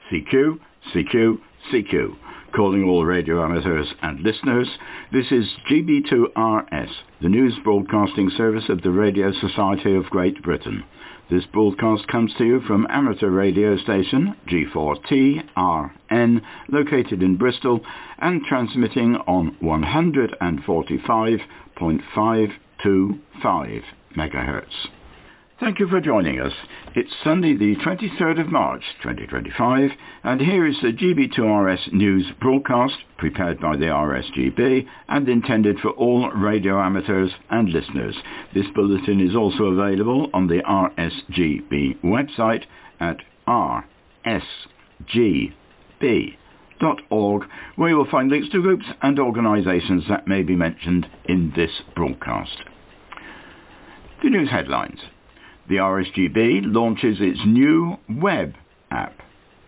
CQ, CQ, CQ. Calling all radio amateurs and listeners, this is GB2RS, the news broadcasting service of the Radio Society of Great Britain. This broadcast comes to you from amateur radio station G4TRN, located in Bristol, and transmitting on 145.525 MHz. Thank you for joining us. It's Sunday the 23rd of March 2025, and here is the GB2RS news broadcast prepared by the RSGB and intended for all radio amateurs and listeners. This bulletin is also available on the RSGB website at rsgb.org, where you will find links to groups and organisations that may be mentioned in this broadcast. The news headlines. The RSGB launches its new web app.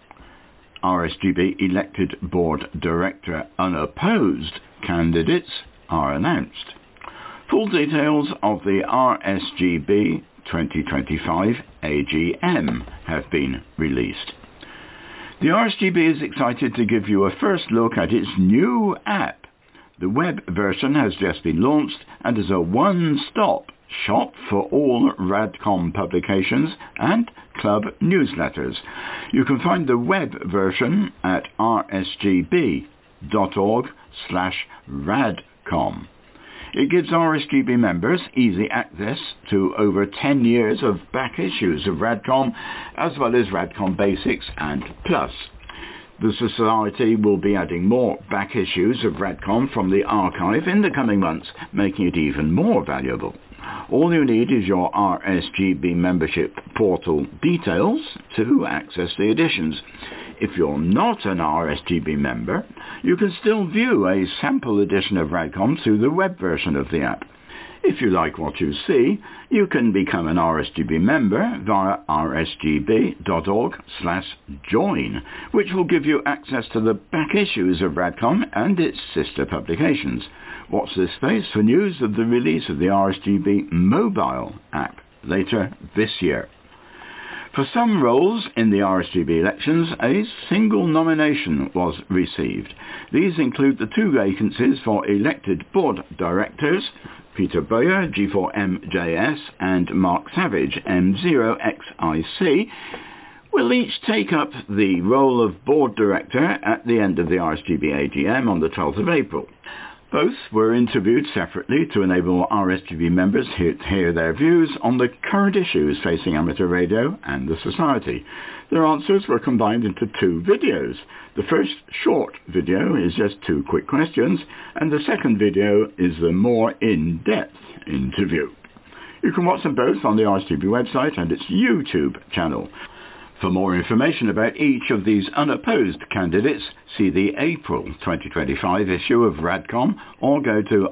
RSGB elected board director unopposed candidates are announced. Full details of the RSGB 2025 AGM have been released. The RSGB is excited to give you a first look at its new app. The web version has just been launched and is a one-stop shop for all Radcom publications and club newsletters. You can find the web version at rsgb.org/radcom. It gives RSGB members easy access to over 10 years of back issues of Radcom, as well as Radcom Basics and Plus. The Society will be adding more back issues of Radcom from the archive in the coming months, making it even more valuable. All you need is your RSGB membership portal details to access the editions. If you're not an RSGB member, you can still view a sample edition of Radcom through the web version of the app. If you like what you see, you can become an RSGB member via rsgb.org/join, which will give you access to the back issues of Radcom and its sister publications. Watch this space for news of the release of the RSGB mobile app later this year. For some roles in the RSGB elections, a single nomination was received. These include the two vacancies for elected board directors. Peter Bowyer, G4MJS, and Mark Savage, M0XIC, will each take up the role of board director at the end of the RSGB AGM on the 12th of April. Both were interviewed separately to enable RSGB members to hear their views on the current issues facing amateur radio and the Society. Their answers were combined into two videos. The first short video is just two quick questions, and the second video is the more in-depth interview. You can watch them both on the RSGB website and its YouTube channel. For more information about each of these unopposed candidates, see the April 2025 issue of Radcom or go to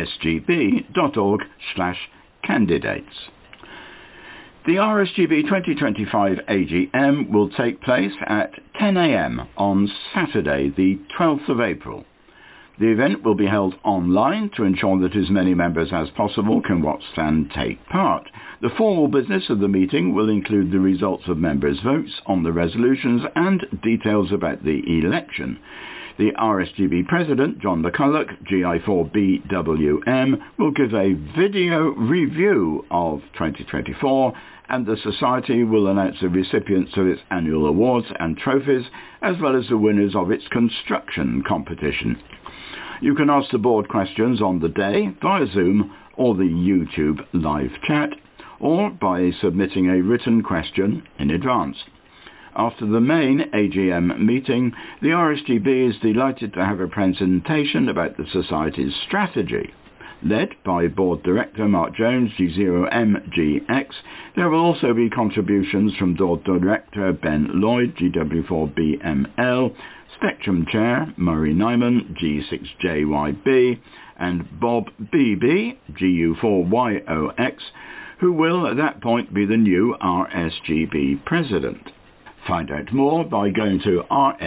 rsgb.org/candidates. The RSGB 2025 AGM will take place at 10 a.m. on Saturday, the 12th of April. The event will be held online to ensure that as many members as possible can watch and take part. The formal business of the meeting will include the results of members' votes on the resolutions and details about the election. The RSGB President, John McCulloch, GI4BWM, will give a video review of 2024, and the Society will announce the recipients of its annual awards and trophies, as well as the winners of its construction competition. You can ask the board questions on the day via Zoom or the YouTube live chat, or by submitting a written question in advance. After the main AGM meeting, the RSGB is delighted to have a presentation about the Society's strategy. Led by Board Director Mark Jones, G0MGX, there will also be contributions from Board Director Ben Lloyd, GW4BML, Spectrum Chair Murray Nyman, G6JYB, and Bob BB, GU4YOX, who will at that point be the new RSGB President. Find out more by going to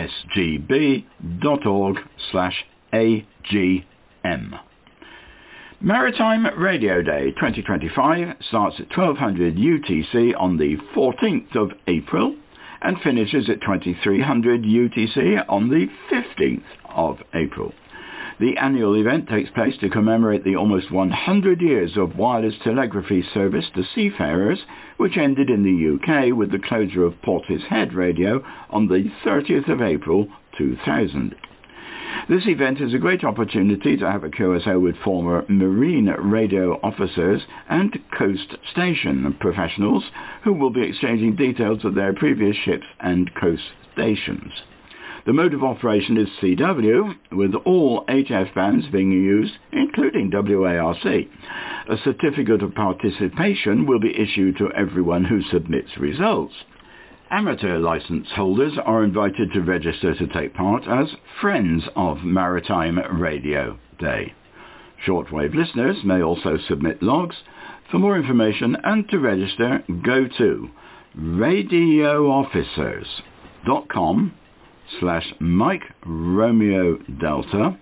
rsgb.org/AGM. Maritime Radio Day 2025 starts at 1200 UTC on the 14th of April and finishes at 2300 UTC on the 15th of April. The annual event takes place to commemorate the almost 100 years of wireless telegraphy service to seafarers, which ended in the UK with the closure of Portishead Radio on the 30th of April 2000. This event is a great opportunity to have a QSO with former marine radio officers and coast station professionals who will be exchanging details of their previous ships and coast stations. The mode of operation is CW, with all HF bands being used, including WARC. A certificate of participation will be issued to everyone who submits results. Amateur licence holders are invited to register to take part as Friends of Maritime Radio Day. Shortwave listeners may also submit logs. For more information and to register, go to radioofficers.com/Mike Romeo Delta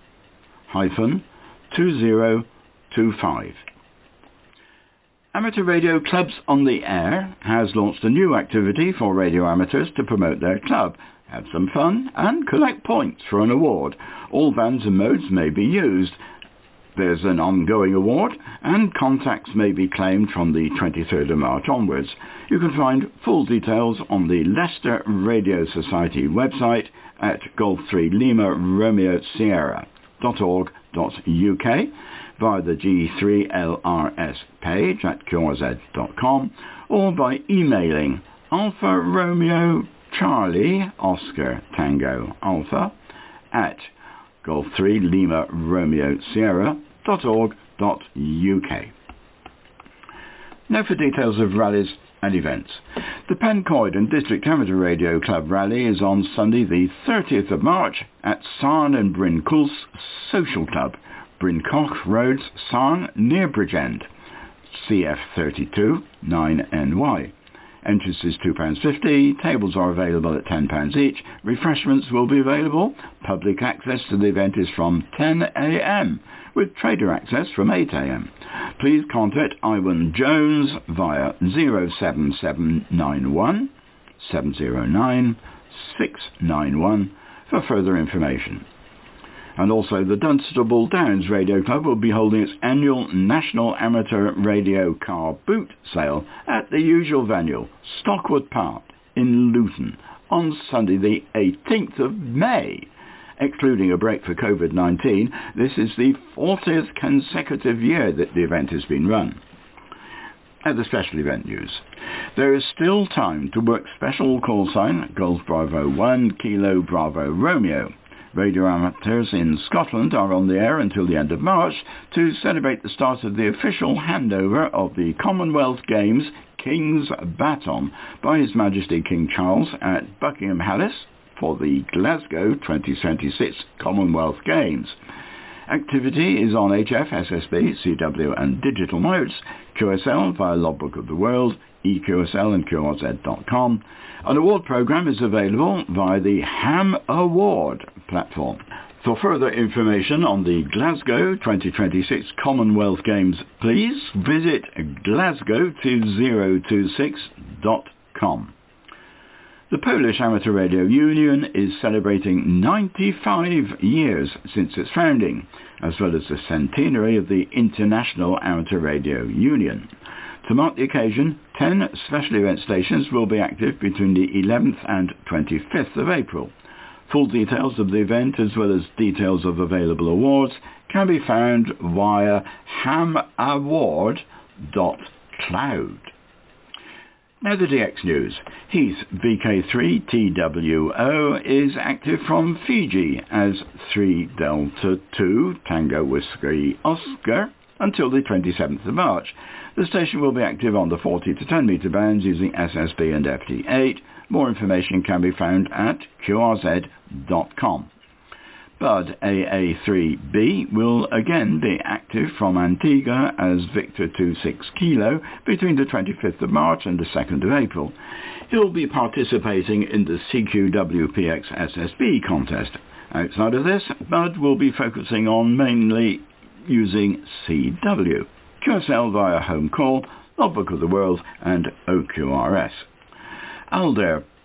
-2025. Amateur Radio Clubs on the Air has launched a new activity for radio amateurs to promote their club, have some fun and collect points for an award. All bands and modes may be used. There's an ongoing award and contacts may be claimed from the 23rd of March onwards. You can find full details on the Leicester Radio Society website at Golf 3 Lima Romeo Sierra.org.uk, via the G3LRS page at QRZ.com, or by emailing Alpha Romeo Charlie Oscar Tango Alpha at Golf 3 Lima Romeo Sierra.org.uk. Now for details of rallies and events. The Pencoed and District Amateur Radio Club Rally is on Sunday the 30th of March at Sarn and Bryn Cwls Social Club, Bryncoch Roads, Sarn, near Bridgend, CF32 9NY. Entrance is £2.50, tables are available at £10 each, refreshments will be available, public access to the event is from 10 a.m, with trader access from 8 a.m. Please contact Iwan Jones via 07791 709 691 for further information. And also the Dunstable Downs Radio Club will be holding its annual National Amateur Radio Car Boot Sale at the usual venue, Stockwood Park in Luton, on Sunday the 18th of May. Excluding a break for COVID-19, this is the 40th consecutive year that the event has been run. At the special event news, there is still time to work special call sign Golf Bravo 1 Kilo Bravo Romeo. Radio amateurs in Scotland are on the air until the end of March to celebrate the start of the official handover of the Commonwealth Games King's Baton by His Majesty King Charles at Buckingham Palace for the Glasgow 2026 Commonwealth Games. Activity is on HF, SSB, CW and digital modes, QSL via Logbook of the World, EQSL and QRZ.com. An award programme is available via the Ham Award platform. For further information on the Glasgow 2026 Commonwealth Games, please visit glasgow2026.com. The Polish Amateur Radio Union is celebrating 95 years since its founding, as well as the centenary of the International Amateur Radio Union. To mark the occasion, 10 special event stations will be active between the 11th and 25th of April. Full details of the event, as well as details of available awards, can be found via hamaward.cloud. Now the DX News. Heath VK3TWO is active from Fiji as 3 Delta 2 Tango Whiskey Oscar until the 27th of March. The station will be active on the 40 to 10 metre bands using SSB and FT8. More information can be found at QRZ.com. Bud AA3B will again be active from Antigua as Victor 26 Kilo between the 25th of March and the 2nd of April. He'll be participating in the CQWPX SSB contest. Outside of this, Bud will be focusing on mainly using CW, QSL via Home Call, Logbook of the World and OQRS. Alder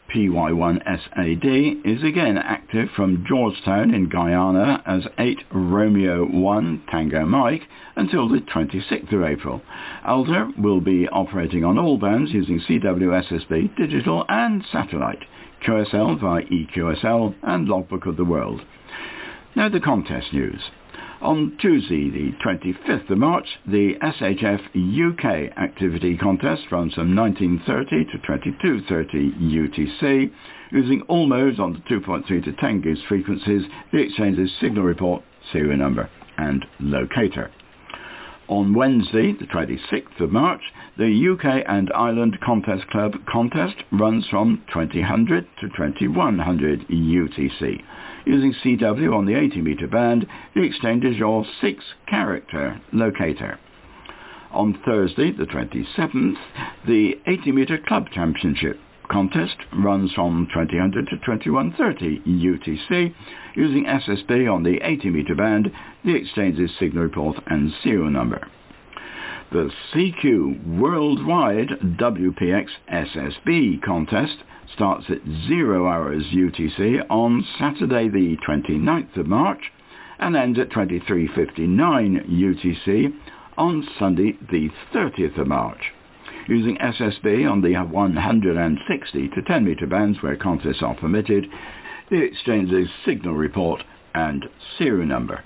PY1SAD is again active from Georgetown in Guyana as 8 Romeo 1 Tango Mike until the 26th of April. ALDER will be operating on all bands using CWSSB, digital and satellite, QSL via EQSL and Logbook of the World. Now the contest news. On Tuesday, the 25th of March, the SHF UK activity contest runs from 1930 to 22:30 UTC. Using all modes on the 2.3 to 10 GHz frequencies, the exchange's signal report, serial number and locator. On Wednesday, the 26th of March, the UK and Ireland Contest Club contest runs from 2000 to 2100 UTC. Using CW on the 80-metre band, the exchange is your 6-character locator. On Thursday, the 27th, the 80-metre Club Championship contest runs from 2000 to 2130 UTC. Using SSB on the 80-metre band, the exchange's signal report and serial number. The CQ Worldwide WPX SSB contest starts at 0 hours UTC on Saturday the 29th of March and ends at 23:59 UTC on Sunday the 30th of March. Using SSB on the 160 to 10 metre bands where contests are permitted, the exchange's signal report and serial number.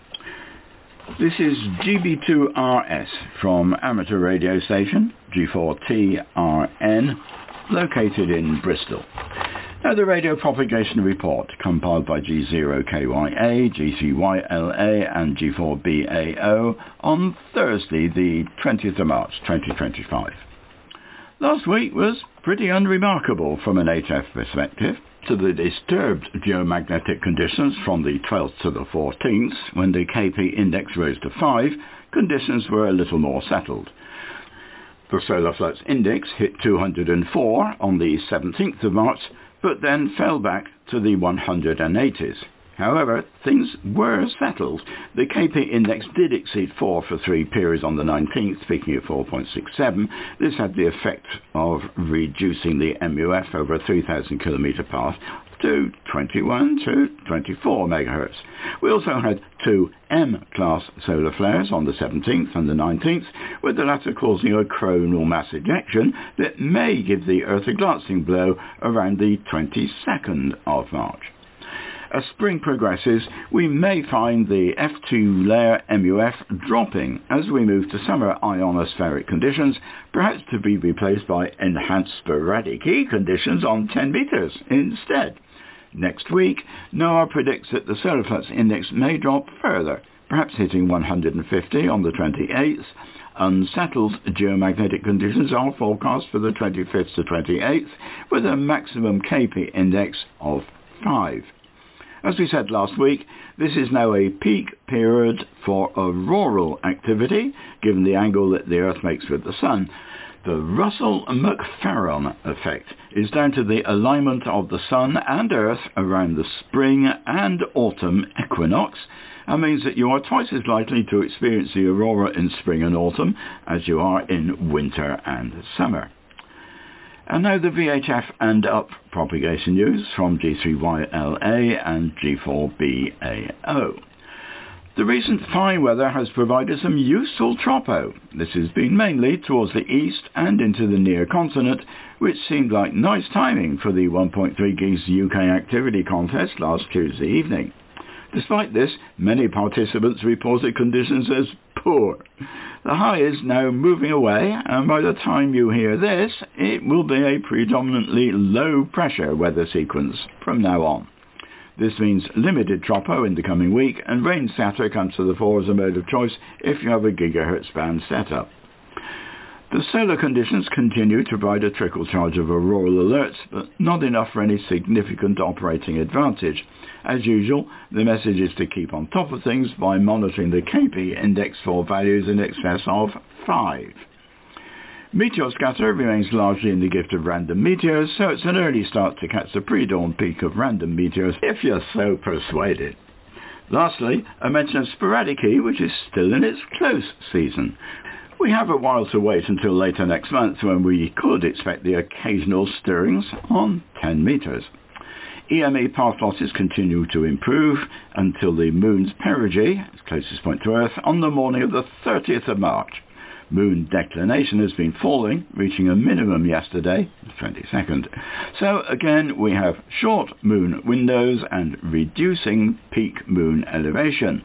This is GB2RS from amateur radio station G4TRN, located in Bristol. Now the radio propagation report compiled by G0KYA, G3YLA and G4BAO on Thursday the 20th of March 2025. Last week was pretty unremarkable from an HF perspective. To the disturbed geomagnetic conditions from the 12th to the 14th, when the KP index rose to 5, conditions were a little more settled. The solar flux index hit 204 on the 17th of March, but then fell back to the 180s. However, things were settled. The KP index did exceed 4 for 3 periods on the 19th, peaking at 4.67. This had the effect of reducing the MUF over a 3,000 kilometre path to 21 to 24 MHz. We also had 2 M-class solar flares on the 17th and the 19th, with the latter causing a coronal mass ejection that may give the Earth a glancing blow around the 22nd of March. As spring progresses, we may find the F2 layer MUF dropping as we move to summer ionospheric conditions, perhaps to be replaced by enhanced sporadic E conditions on 10 metres instead. Next week, NOAA predicts that the solar flux index may drop further, perhaps hitting 150 on the 28th. Unsettled geomagnetic conditions are forecast for the 25th to 28th, with a maximum KP index of 5. As we said last week, this is now a peak period for auroral activity, given the angle that the Earth makes with the Sun. The Russell-McFerron effect is down to the alignment of the Sun and Earth around the spring and autumn equinox, and means that you are twice as likely to experience the aurora in spring and autumn as you are in winter and summer. And now the VHF and up propagation news from G3YLA and G4BAO. The recent fine weather has provided some useful tropo. This has been mainly towards the east and into the near continent, which seemed like nice timing for the 1.3 GHz UK activity contest last Tuesday evening. Despite this, many participants reported conditions as poor. The high is now moving away, and by the time you hear this, it will be a predominantly low-pressure weather sequence from now on. This means limited tropo in the coming week, and rain scatter comes to the fore as a mode of choice if you have a gigahertz band setup. The solar conditions continue to provide a trickle charge of auroral alerts, but not enough for any significant operating advantage. As usual, the message is to keep on top of things by monitoring the KP index for values in excess of 5. Meteor scatter remains largely in the gift of random meteors, so it's an early start to catch the pre-dawn peak of random meteors if you're so persuaded. Lastly, a mention of sporadic E, which is still in its close season. We have a while to wait until later next month when we could expect the occasional stirrings on 10 metres. EME path losses continue to improve until the Moon's perigee, its closest point to Earth, on the morning of the 30th of March. Moon declination has been falling, reaching a minimum yesterday, the 22nd. So again, we have short moon windows and reducing peak moon elevation.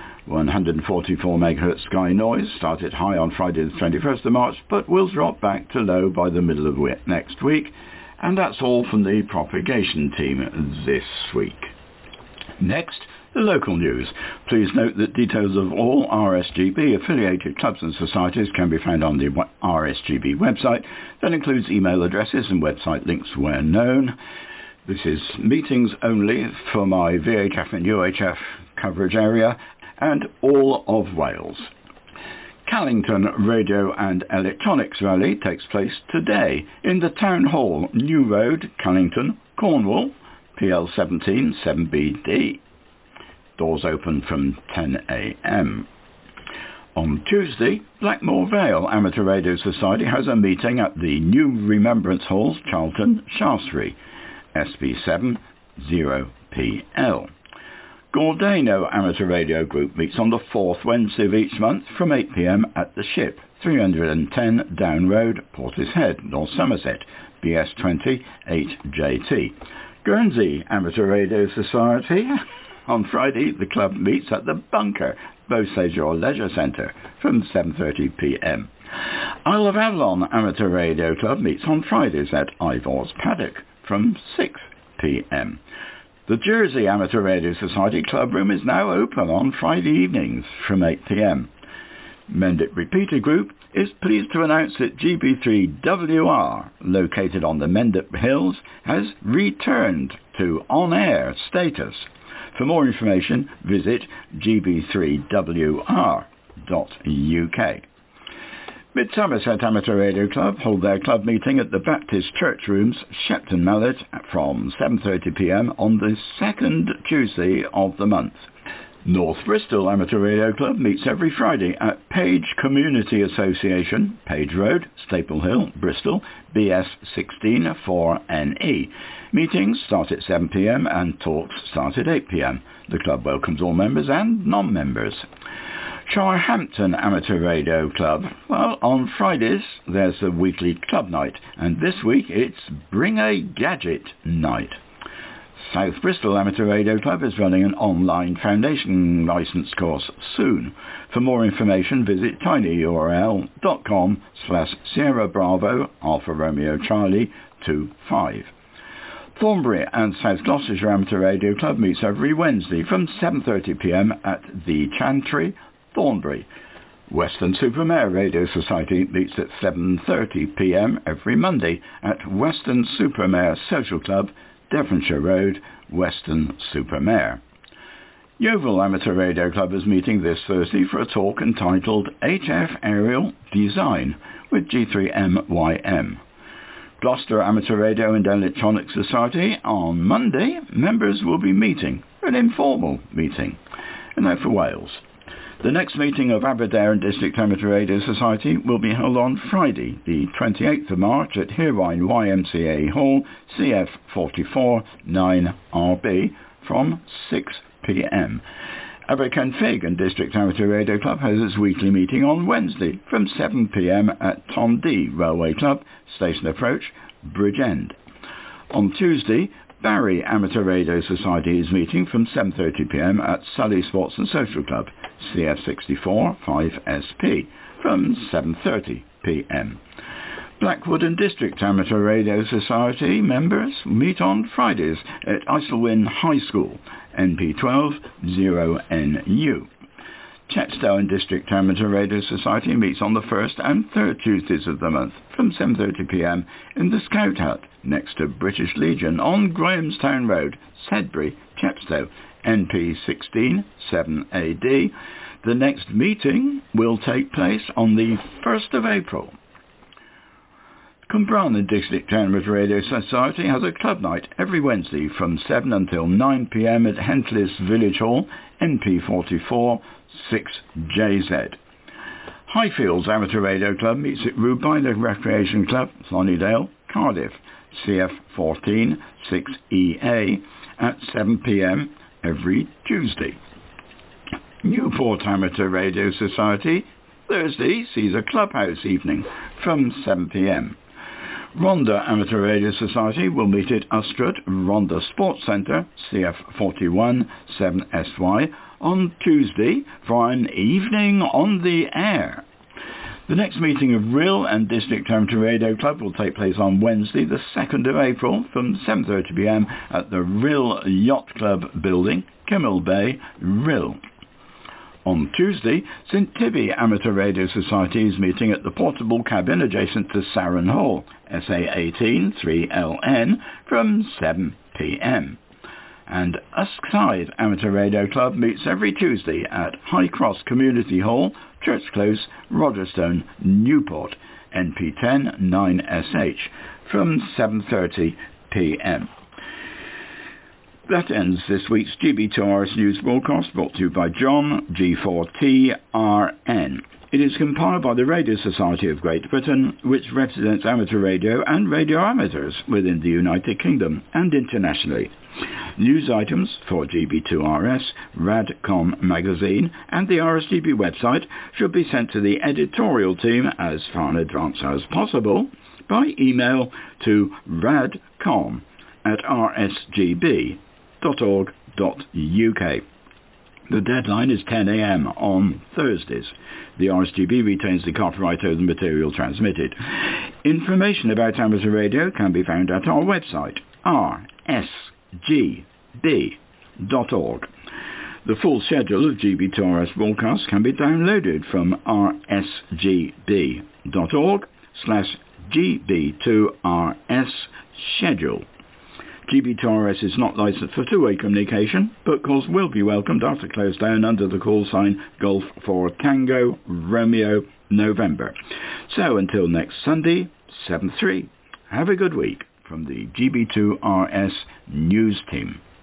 144 MHz sky noise started high on Friday the 21st of March, but will drop back to low by the middle of next week. And that's all from the propagation team this week. Next, the local news. Please note that details of all RSGB affiliated clubs and societies can be found on the RSGB website. That includes email addresses and website links where known. This is meetings only for my VHF and UHF coverage area and all of Wales. Callington Radio and Electronics Rally takes place today in the Town Hall, New Road, Callington, Cornwall, PL17 7BD. Doors open from 10 a.m. On Tuesday, Blackmore Vale Amateur Radio Society has a meeting at the New Remembrance Halls, Charlton, Shaftesbury, SB7 0PL. Gordano Amateur Radio Group meets on the fourth Wednesday of each month from 8 p.m. at the Ship, 310 Down Road, Portishead, North Somerset, BS20 8JT. Guernsey Amateur Radio Society. On Friday, the club meets at the Bunker, Beausejour Leisure Centre, from 7:30 p.m. Isle of Avalon Amateur Radio Club meets on Fridays at Ivor's Paddock, from 6 p.m. The Jersey Amateur Radio Society club room is now open on Friday evenings from 8 p.m. Mendip Repeater Group is pleased to announce that GB3WR, located on the Mendip Hills, has returned to on-air status. For more information, visit gb3wr.uk. Mid-Somerset Amateur Radio Club hold their club meeting at the Baptist Church Rooms, Shepton Mallet, from 7:30 p.m. on the second Tuesday of the month. North Bristol Amateur Radio Club meets every Friday at Page Community Association, Page Road, Staple Hill, Bristol, BS16 4NE. Meetings start at 7 p.m. and talks start at 8 p.m. The club welcomes all members and non-members. Charhampton Amateur Radio Club. Well, on Fridays there's a weekly club night, and this week it's Bring a Gadget Night. South Bristol Amateur Radio Club is running an online foundation licence course soon. For more information, visit tinyurl.com/Sierra Bravo Alpha Romeo Charlie 25. Thornbury and South Gloucestershire Amateur Radio Club meets every Wednesday from 7:30 p.m. at the Chantry, Thornbury. Western Supermare Radio Society meets at 7:30 p.m. every Monday at Western Supermare Social Club, Devonshire Road, Western Supermare. Yeovil Amateur Radio Club is meeting this Thursday for a talk entitled HF Aerial Design with G3MYM. Gloucester Amateur Radio and Electronics Society on Monday, members will be meeting, an informal meeting. And now for Wales. The next meeting of Aberdare District Amateur Radio Society will be held on Friday, the 28th of March at Hirwine YMCA Hall, CF44 9RB, from 6 p.m. Aberkenfig and District Amateur Radio Club has its weekly meeting on Wednesday from 7 p.m. at Tom D Railway Club, Station Approach, Bridgend. On Tuesday, Barry Amateur Radio Society is meeting from 7:30 p.m. at Sully Sports and Social Club, CF64 5SP, from 7:30 p.m. Blackwood and District Amateur Radio Society members meet on Fridays at Islewin High School, NP12 0NU. Chepstow and District Amateur Radio Society meets on the first and third Tuesdays of the month from 7:30 p.m. in the Scout Hut next to British Legion on Grahamstown Road, Sedbury, Chepstow, NP16 7AD. The next meeting will take place on the 1st of April. Cumbranan District Amateur Radio Society has a club night every Wednesday from 7 until 9 p.m. at Hentlis Village Hall, NP44 6JZ. Highfields Amateur Radio Club meets at Rubina Recreation Club, Lonnydale, Cardiff, CF14 6EA at 7 p.m. every Tuesday. Newport Amateur Radio Society, Thursday, sees a clubhouse evening from 7 p.m. Rhondda Amateur Radio Society will meet at Ustrut Rhondda Sports Centre, CF41 7SY, on Tuesday for an evening on the air. The next meeting of Rhyl and District Amateur Radio Club will take place on Wednesday, the 2nd of April, from 7:30 p.m. at the Rhyl Yacht Club building, Kimmel Bay, Rhyl. On Tuesday, St Tibby Amateur Radio Society is meeting at the portable cabin adjacent to Saron Hall, SA18 3LN, from 7 p.m. And Uskside Amateur Radio Club meets every Tuesday at High Cross Community Hall, Church Close, Rogerstone, Newport, NP10 9SH, from 7:30 p.m. That ends this week's GB2RS News broadcast, brought to you by John G4TRN. It is compiled by the Radio Society of Great Britain, which represents amateur radio and radio amateurs within the United Kingdom and internationally. News items for GB2RS, RADCOM magazine and the RSGB website should be sent to the editorial team as far in advance as possible by email to radcom@rsgb.org.uk. The deadline is 10 a.m. on Thursdays. The RSGB retains the copyright over the material transmitted. Information about amateur radio can be found at our website, rsgb.org. The full schedule of GB2RS broadcasts can be downloaded from rsgb.org/GB2RS schedule. GB2RS is not licensed for two-way communication, but calls will be welcomed after close down under the call sign Golf for Tango Romeo November. So until next Sunday, 7/3, have a good week from the GB2RS News Team.